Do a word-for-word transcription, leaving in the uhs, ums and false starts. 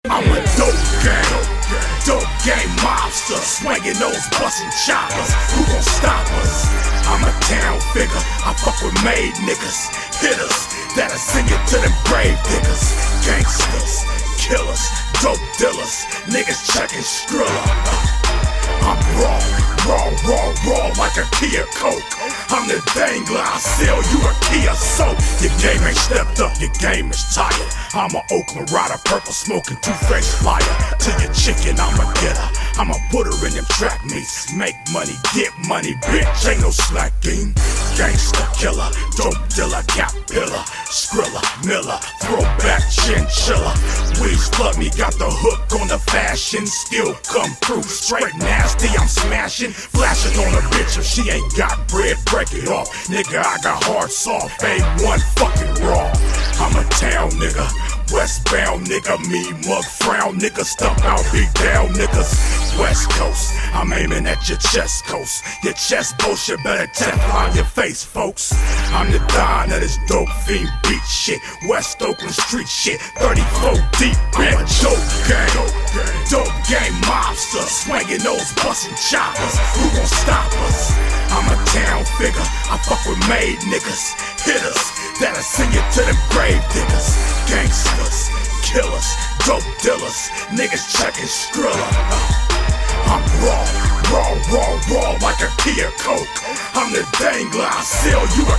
I'm a dope gang, dope gang mobster, swinging those bustin' choppers. Who gon' stop us? I'm a town figure, I fuck with made niggas, hitters that'll send you to them grave diggers. Gangsters, killers, dope dealers, niggas checking Skrilla. I'm raw, raw, raw, raw like a Kia Coke. I'm the dangler, I sell you a Kia soap. Your game ain't stepped up, your game is tired. I'm a Oakland rider, purple smoking, two-faced flyer. To your chicken, I'ma get her, I'ma put her in them track meets. Make money, get money, bitch, ain't no slacking. Gangsta killer, dope dealer, cap pillar, Skrilla, Miller, throwback chinchilla. Weeds plug me, got the hook on the fashion. Still come through, straight nasty, I'm smashing. Flashing on a bitch if she ain't got bread, break it off. Nigga, I got hard soft, A one fucking raw. I'm a town nigga, westbound nigga, me mug frown nigga, stump out big down niggas. West Coast, I'm aiming at your chest coast. Your chest bullshit better Teflon your face, folks. I'm the don of this dope fiend beat shit, West Oakland street shit, thirty-four deep, bitch. I'm a dope gang, dope gang mobster, swinging those bustin' choppers. Who gon' stop us? I'm a town figure, I fuck with made niggas, hitters that'll send you to them grave diggers. Gangsters, killers, dope dealers, niggas checking Skrilla. I'm raw, raw, raw, raw like a Kia Coke. I'm the dangler, I sell you a